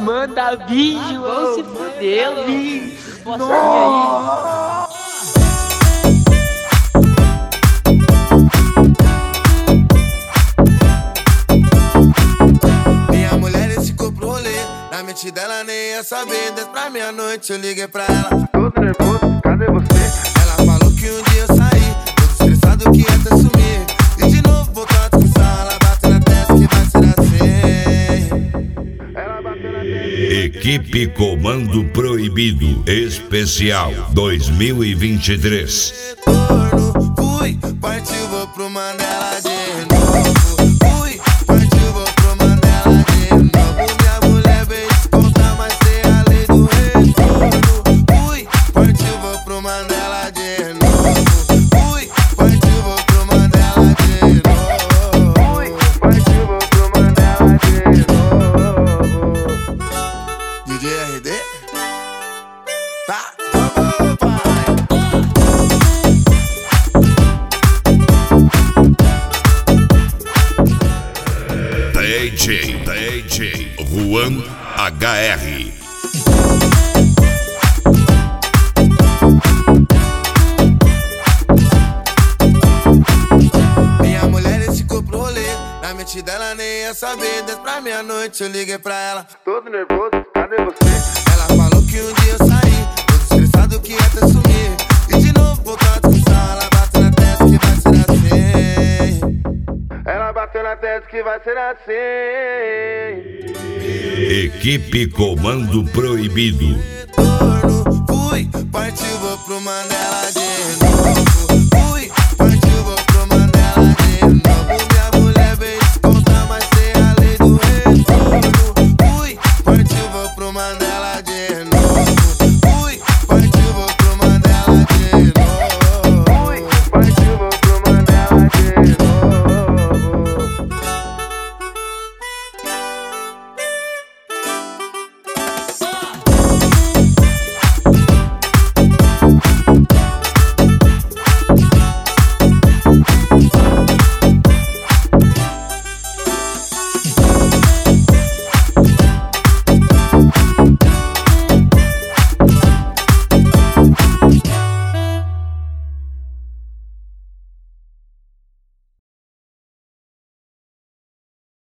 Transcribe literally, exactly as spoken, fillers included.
Manda vídeo, Vão se fuder, Nossa. Minha mulher esse corpo rolê, na mente dela nem ia saber. Desde pra meia-noite eu liguei pra ela, todo nervoso, cadê você? Ela falou que um dia eu saí, todo estressado que ia até sumir. E de novo voltou a discussão, ela bateu na testa que vai ser assim. Ela bateu na testa. Equipe Comando Proibido Especial dois mil e vinte e três. Retorno, fui, partiu, vou pro Mandela de novo. Fui, partiu, vou pro Mandela de novo. Minha mulher veio descontar, mas tem a lei do retorno. Fui, partiu, vou pro Mandela de novo. Fui, partiu, vou pro Mandela de novo. Fui, partiu, vou pro Mandela de novo. D J R D? Tá, vamos, pai. D J, D J Juan H R. Minha mulher esse corpo rolê, na mente dela nem ia saber. Desde pra meia-noite eu liguei pra ela, todo nervoso, cadê você? Ela falou que um dia eu saí, todo estressado que ia até sumir. E de novo voltou a discussão, ela bateu na testa que vai ser assim. Ela bateu na testa que vai ser assim. Equipe Comando Proibido. Retorno, fui, partiu, vou pro Mandela de